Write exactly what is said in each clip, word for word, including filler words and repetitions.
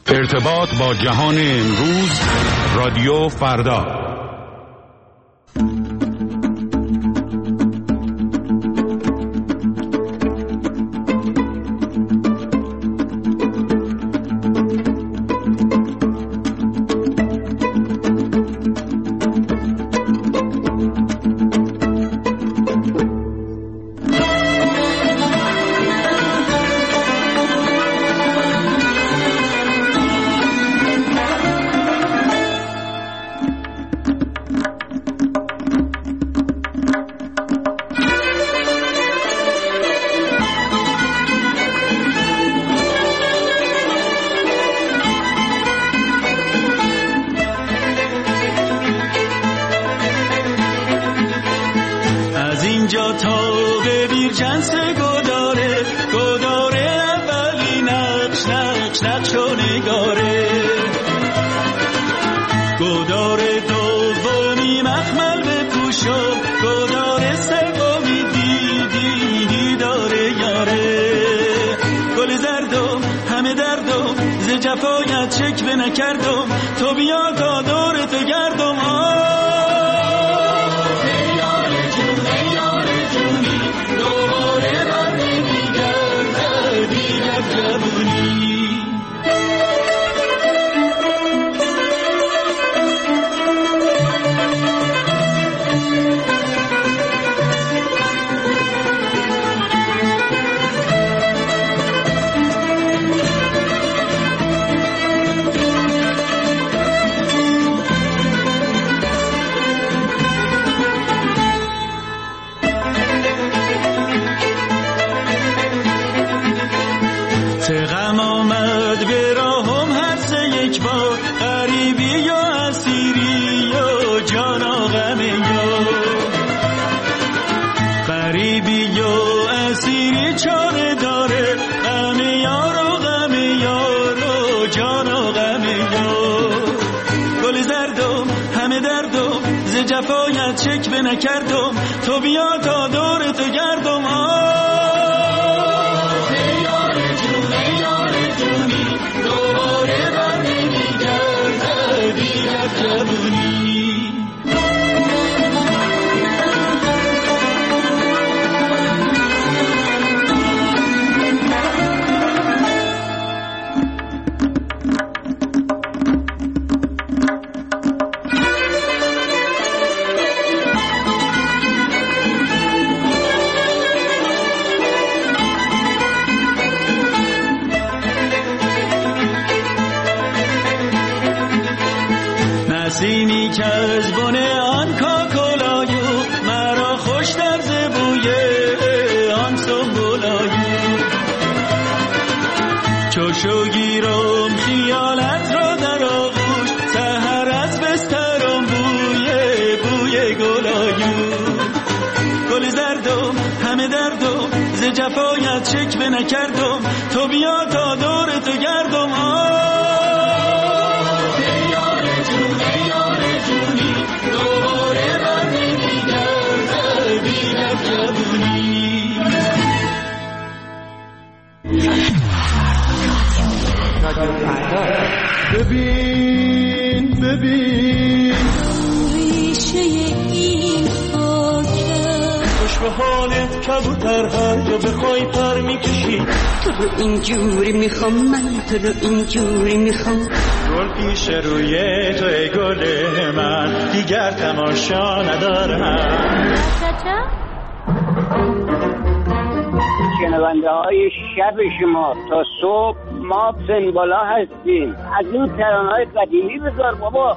ارتباط با جهان امروز، رادیو فردا. نسیمی که از بن آن کاکلایو مرا خوش در زبوی آن سنبولایو چوشو گیرم خیالت را در آغوش سحر از بسترم بوی بوی گلایو گل زردم همه دردم ز جفایت شکوه نکردم تو بیا تا دور تو گردم ببین ببین ریشه این خاکه خوش به حالت کبوتر هر جا بخوای پر میکشی تو رو اینجوری میخوام من تو رو اینجوری میخوام گل پیش روی تو ای گل من دیگر تماشا ندارم شنونده های شب شما تا صبح ما سنبالا هستیم از این ترانه های قدیمی بذار بابا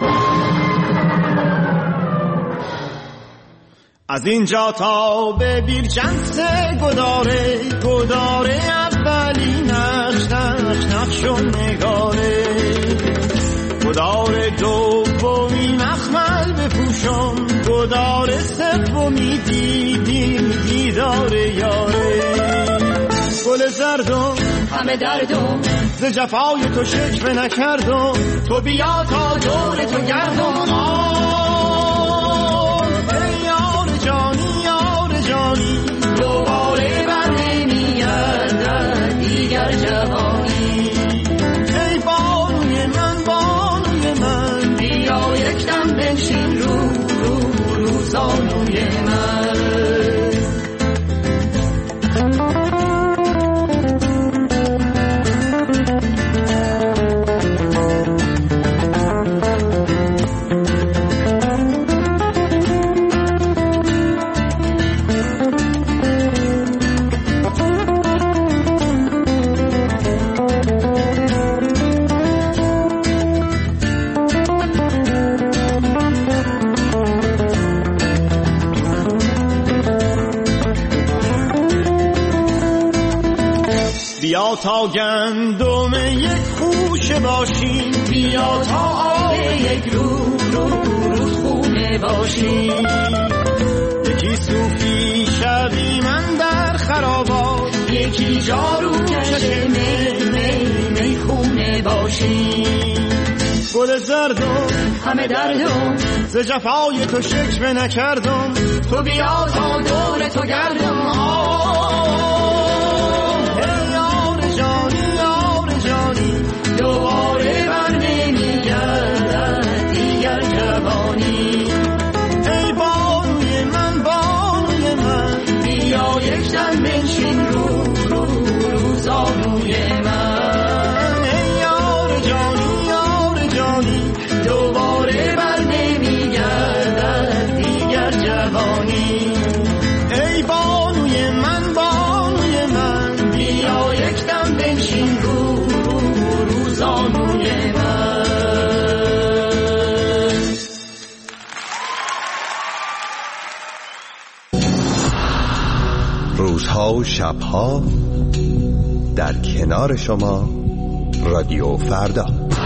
از اینجا تا به بیرجنس گداره گداره اولی نقش نقش نقش و نگاره گداره دومی مخمل بپوشم گداره سومی دیدی دیداره یاره گل زردم همه دردم ز جفای تو شکوه نکردم تو بیا تا دور تو گردم آه ای یار جانی یار جانی دوباره بر نمیگردد دیگر جوانی ای بارون بیا تا گندم یک خوشه باشیم، بیا تا آب یک رو رو روز خونه باشیم. یکی صوفی شوی من در خرابات، یکی جارو کش می می می خونه باشیم. گل زردم همه دردم ز جفای تو شکوه نکردم، تو بیا تا دور تو گردم. ای یار جانی یار جانی، دوباره بر نمیگردد دیگر جوانی. ای بانوی من بانوی من، بیا یک دم بنشین رو رو رو زانوی من. ای یار جانی یار جانی، دوباره بر نمیگردد دیگر جوانی. ای بانوی من بانوی من، بیا یک دم بنشین رو رو رو زانوی من. روزها و شبها در کنار شما، رادیو فردا.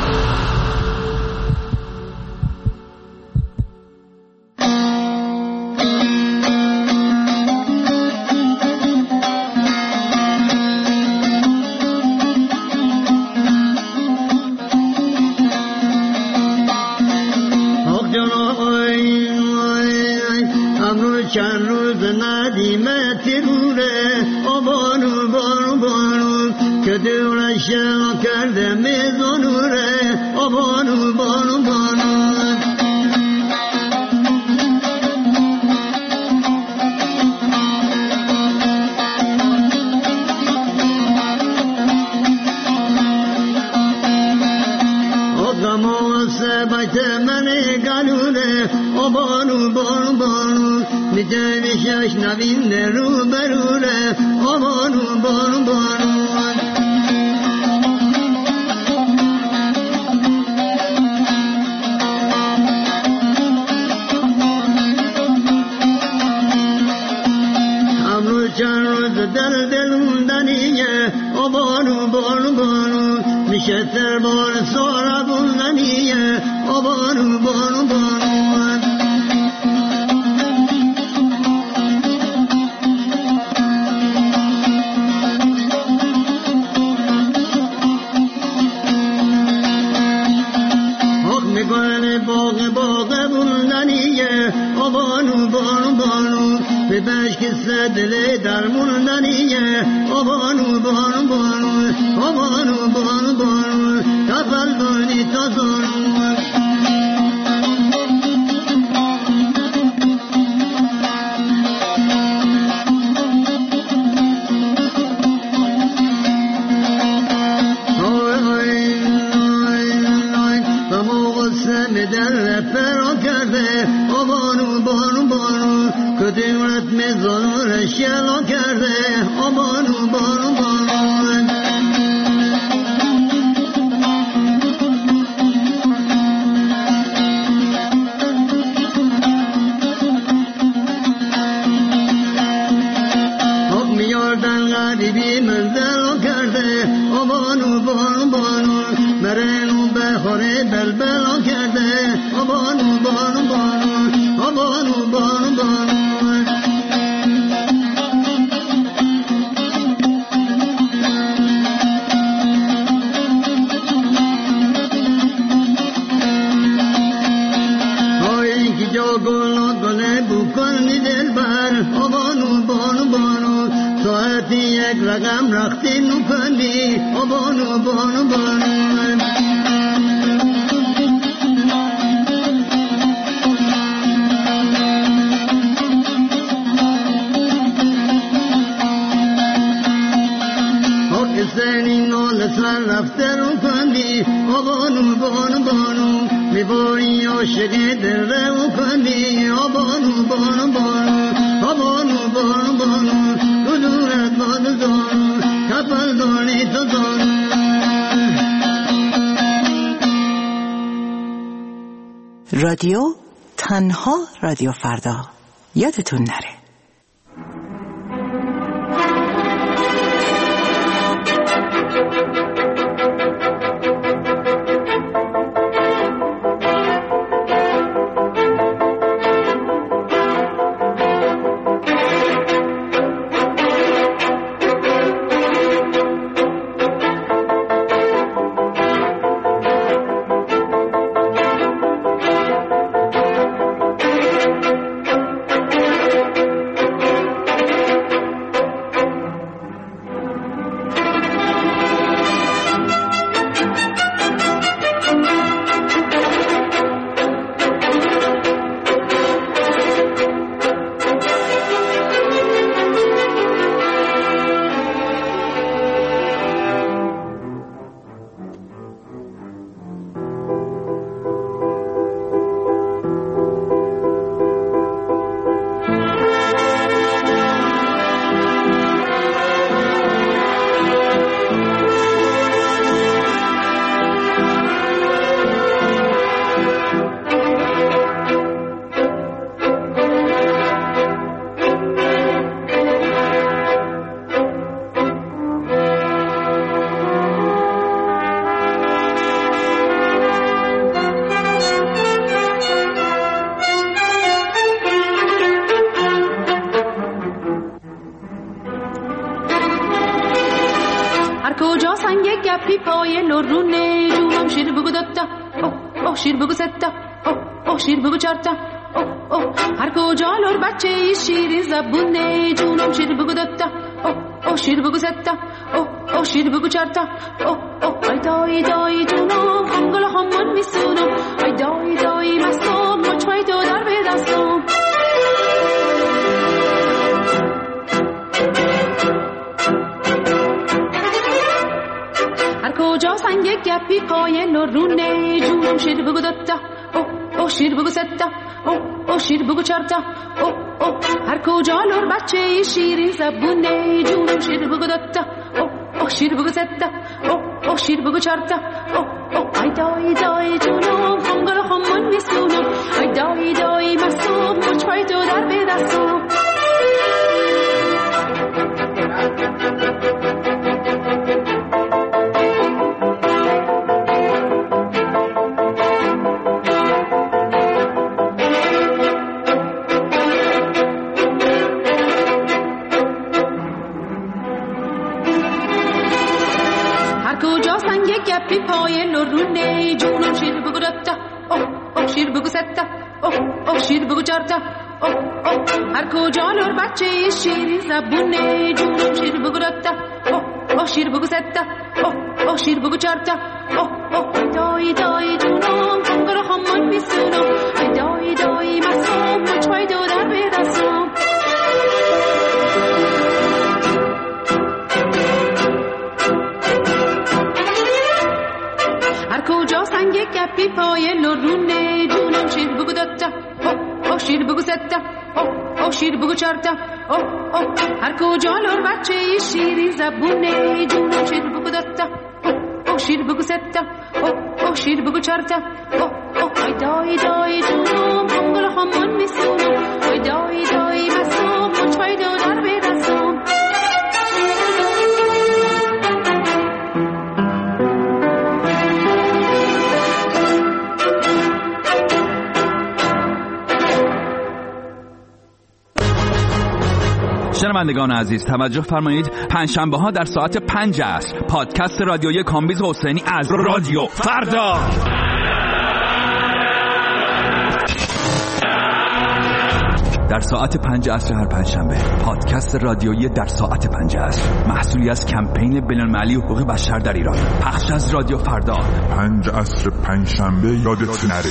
چند روز ندیمه تیروره، آبانو بانو بانو که دورش کرده میزانوره، آبانو بانو بانو. آقامو سبایت منی گلوله، آبانو بانو بانو میدونیشش نوین رو بروله، آبانو بانو بانو. امروز چند روز دل دل موندنیه، آبانو بانو بانو میشه سر بار سارا بوندنیه، آبانو بانو بانو. باغ باغ بوندنیه، آبانو بانو بانو به بشک سدل در موندنیه، آبانو بانو بانو آبانو بانو بانو تفل بانی تا زانو. در فرا کرده، آبانو بانو بانو کدیمت میزانو شلا کرده، آبانو بانو بانو. حق میاردن غریبی منزل کرده، آبانو بانو بانو مرنو بخوره بلبل کرده، آبانو بانو بانو آبانو بانو بانو. های کی جا گل گله بکنی دل بر، آبانو بانو بانو ساعتی یک رقم رختی نکنی، آبانو بانو بانو. سنی نال سر رفته رو کندی، آبانو بانو بانو میباری عاشقی دل رو کندی، آبانو بانو بانو آبانو بانو بانو تو دورت باد زانو کپل دانی تو زانو. رادیو تنها رادیو فردا، یادتون نره. پای لرونه جونم شیر بگو دوتا او او شیر بگو ستا او او شیر بگو چارتا او او هر کجا لر بچه ای شیرین زبونه جونم شیر بگو دوتا او او شیر بگو ستا او او شیر بگو چارتا او او ای دای دای جونم انگل همان میسونم ای دای دای مستم مچمای تو در به دستم هر کجا سنگ گپی پای لرونه جونم شیر بگو دوتا او او شیر بگو ستا او او شیر بگو چارتا او او هر کجا لر بچه ای شیرین زبونه جونم شیر بگو دوتا او او شیر بگو ستا او او شیر بگو چارتا او او ای دای دای جونم انگل همان میسونم ای دای دای مستم مچپای تو در به دستم گپی پای لرونه جونم شیر بگو دوتا او او شیر بگو ستا او او شیر بگو چارتا او او هر کجا لر بچه شیرین زبونه جونم شیر بگو دوتا او او شیر بگو ستا او او شیر بگو چارتا او او دای دای جونم انگار همان میسونم ای دای دای مستم مچپای دو در به دستم هر کجا سنگ گپی پای لرونه جونم شیر بگو دوتا او او شیر بگو ستا او او شیر بگو چارتا او او هر کجا لر بچه ای شیرین زبونه جونم شیر بگو دوتا او او شیر بگو ستا او او شیر بگو چارتا او او ای دای دای جونم انگل همان میسونم ای دای دای مستم مچپای دو در به دستم شنوندگان عزیز توجه فرمایید، پنجشنبه ها در ساعت پنج عصر پادکست رادیویی کامبیز حسینی از رادیو فردا در ساعت پنج عصر هر پنجشنبه پادکست رادیویی در ساعت پنج عصر محصولی از کمپین بین‌المللی حقوق بشر در ایران پخش از رادیو فردا پنج عصر پنجشنبه یادت نره.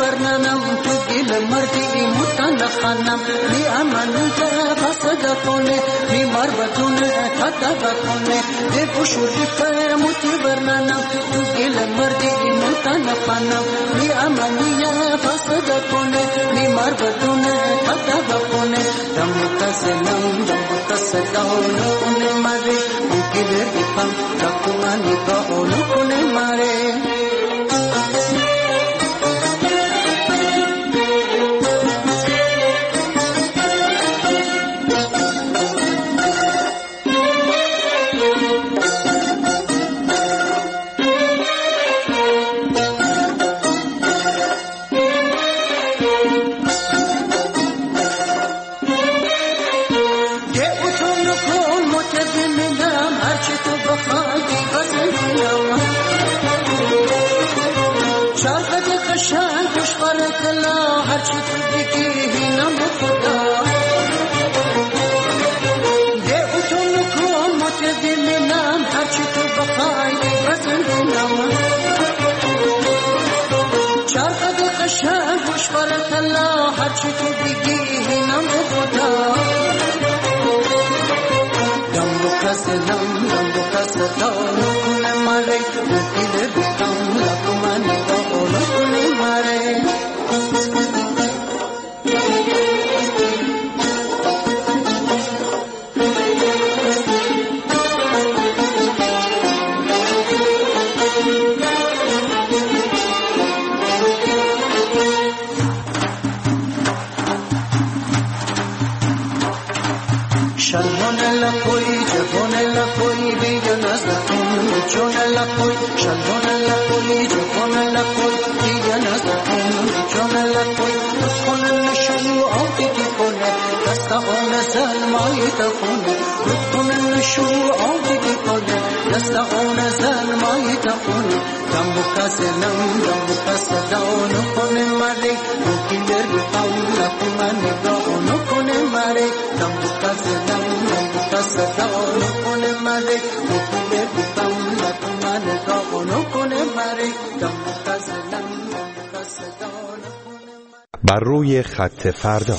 خانم لی امن ته فسد کنه میمار بدونه کتا بکنه ده پشوری فرموتی برنانم گل مردی ملتان پانم می امانیه فاسد کنه میمار بدونه کتا بکنه دم کسلم دم کسداونو کنه ماره گل بیپام دکمانی باونو کنه ماره هرچی تو بگی اینم خدا دم رو کسلم دم رو کسلم کنه ماره دل بیتم لکمانی با کنه ماره بر روی خط فردا.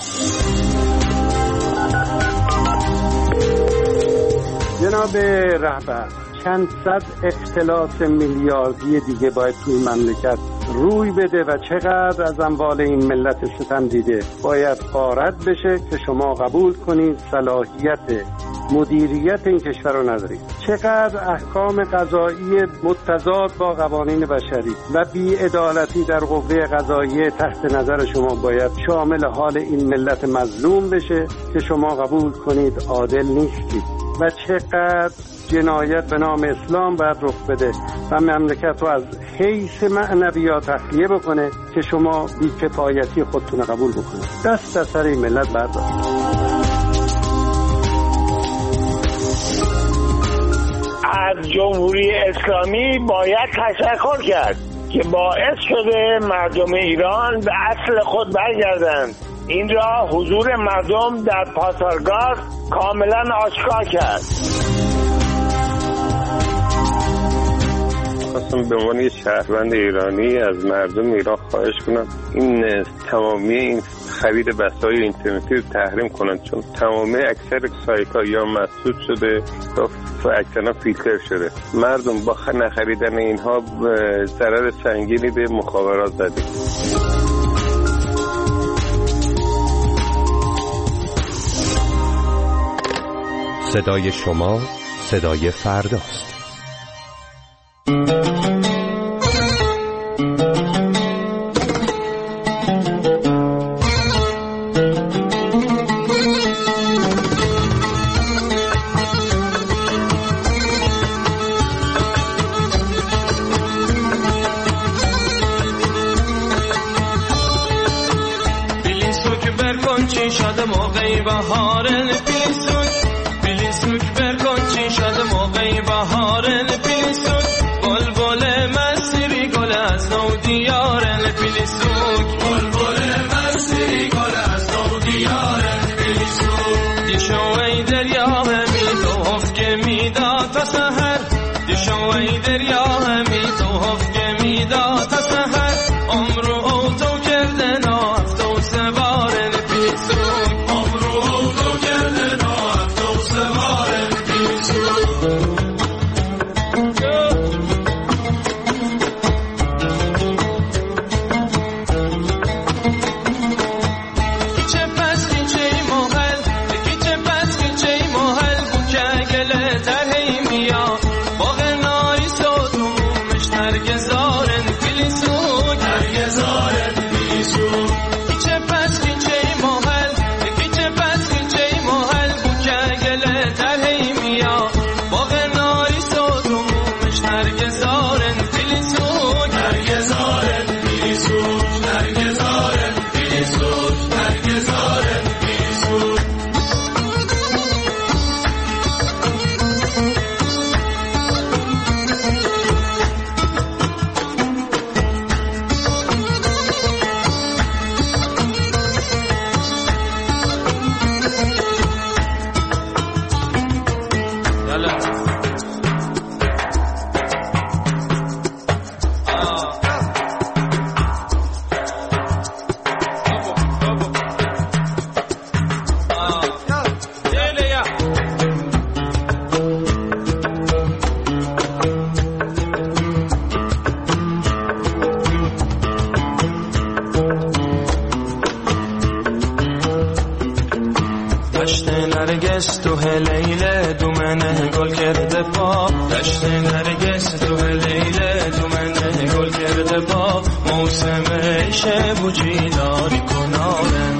جناب رهبر، چند صد اختلاس میلیاردی دیگه باید توی مملکت روی بده و چقدر از اموال این ملت ستم دیده باید غارت بشه که شما قبول کنید صلاحیت مدیریت این کشور رو ندارید. چقدر احکام قضایی متضاد با قوانین بشری و بی‌عدالتی در قوه قضاییه تحت نظر شما باید شامل حال این ملت مظلوم بشه که شما قبول کنید عادل نیستید. و چقدر جنایت به نام اسلام باید رخ بده و مملکت رو از حیث معنویات تخلیه بکنه که شما بی‌کفایتی خودتون قبول بکنید. دست از سر این ملت بردارید. از جمهوری اسلامی باید تشکر کرد که باعث شده مردم ایران به اصل خود برگردند. این را حضور مردم در پاسارگاد کاملا آشکار کرد. خواستم به عنوان شهروند ایرانی از مردم ایران خواهش کنم این تمامی این خرید بسای اینترنتی رو تحریم کنند، چون تمامی اکثر سایت ها یا مسدود شده یا اکثرا فیلتر شده. مردم با نخریدن اینها ضرر سنگینی به مخابرات زده. صدای شما صدای فرداست. بیلیسوک برکن چی شده موقعی بهارن بیلیسوک بیلیسوک برکن چی شده موقعی بهارن بیلیسوک بلبل مسیری گل از نو دیارن بیلیسوک بلبل مسیری گل از نو دیارن بیلیسوک دیشو ای دریا همی تو هفت میدا تا سحر دیشو ای دریا همی تو هفت میدا تا سحر عمرو او تو کردن افتو سوارن بیلیسوک عمرو او تو کردن نرگس تو لیل دومنه گل کرده با دشت نرگس تو لیل دومنه گل کرده با موسم شب و جیلاری کنارن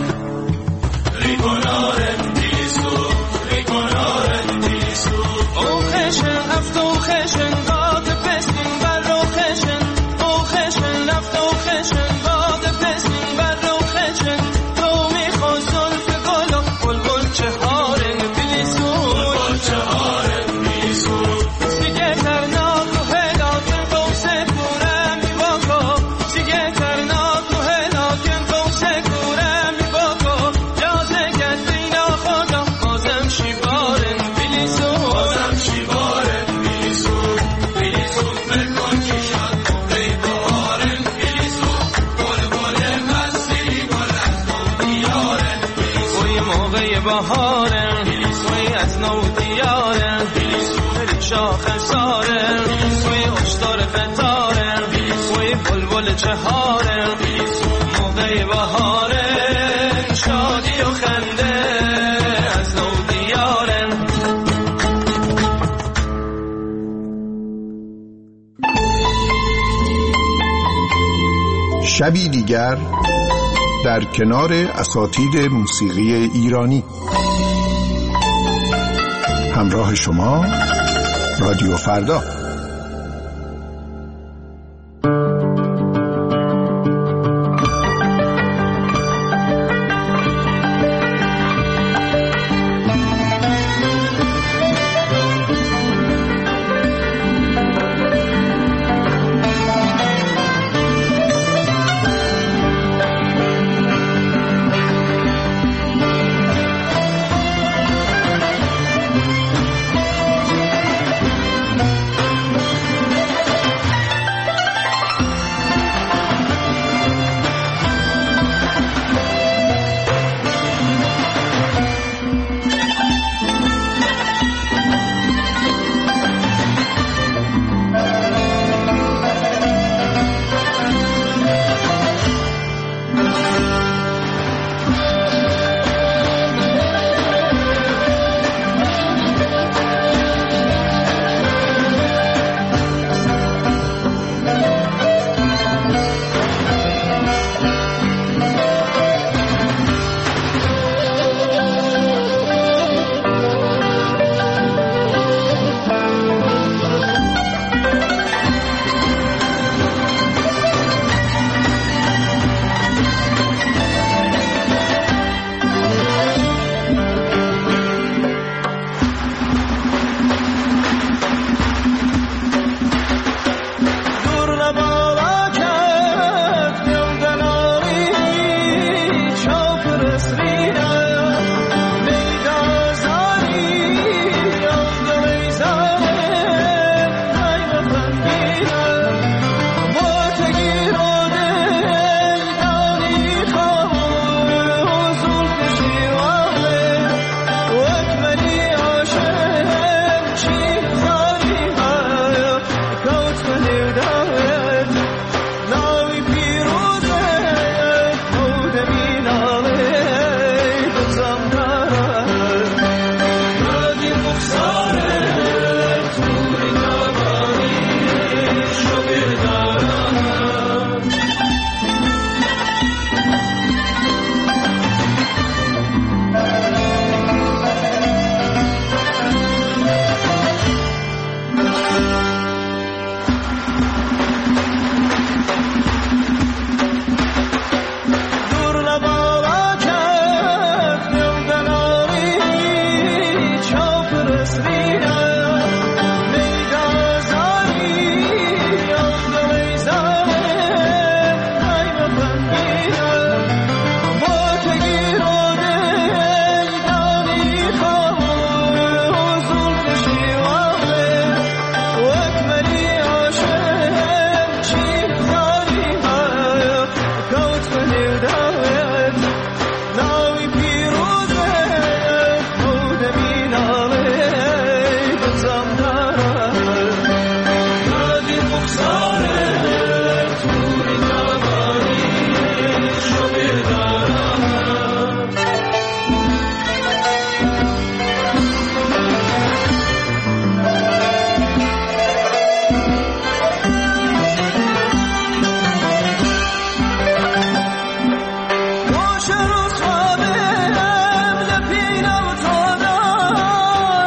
ری کنارن دیسو ری کنارن دیسو او خشن هفت او خشن باد پسین بر رو خشن او خشن هفت او خشن باد پسین بر رو خشن تو میخوا زلف گل و بلبل چهارن بیلیسو بلبل چهارن بیلیسو سیگه ترناک و هلاکن بوسه کورم می باکو سیگه ترناک و هلاکن بوسه کورم می باکو جازه کدینا خدا بازم شیبارن بیلیسو بازم شیبارن بیلیسو بیلیسو مکن که شاد موقعی بهارن بیلیسو بل بل مستی گل از نو دیارن بیلیسوی موقعی بهارن بیلیسوی از نو دیارن بیلیسو بری شاخ سارن بیلیسوی اشتار قطارن بیلیسوی بل بل چهارن بیلیسو موقعی بهارن شادی و خنده از نو دیارن شبی دیگر در کنار اساتید موسیقی ایرانی. همراه شما رادیو فردا.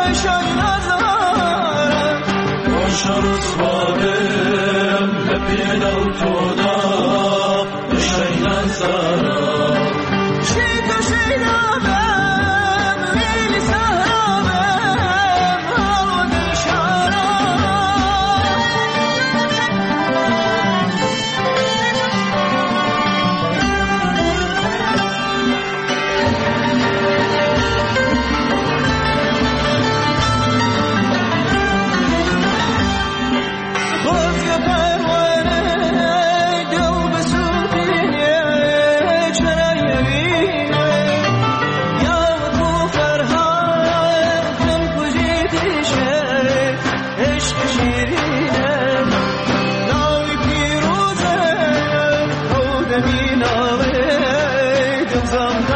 زم